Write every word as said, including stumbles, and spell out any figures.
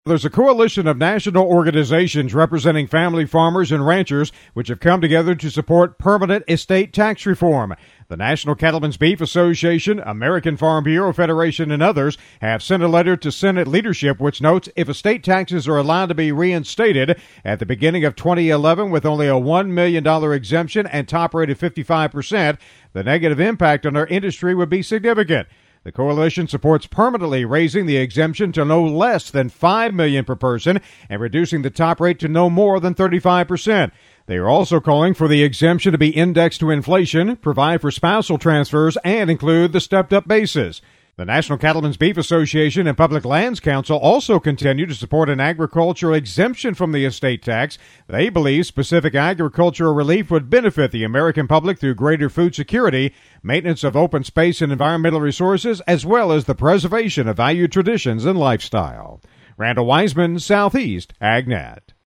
There's a coalition of national organizations representing family farmers and ranchers which have come together to support permanent estate tax reform. The National Cattlemen's Beef Association, American Farm Bureau Federation, and others have sent a letter to Senate leadership which notes if estate taxes are allowed to be reinstated at the beginning of twenty eleven with only a one million dollars exemption and top rate of fifty-five percent, the negative impact on our industry would be significant. The coalition supports permanently raising the exemption to no less than five million dollars per person and reducing the top rate to no more than thirty-five percent. They are also calling for the exemption to be indexed to inflation, provide for spousal transfers, and include the stepped-up basis. The National Cattlemen's Beef Association and Public Lands Council also continue to support an agricultural exemption from the estate tax. They believe specific agricultural relief would benefit the American public through greater food security, maintenance of open space and environmental resources, as well as the preservation of valued traditions and lifestyle. Randall Wiseman, Southeast AgNet.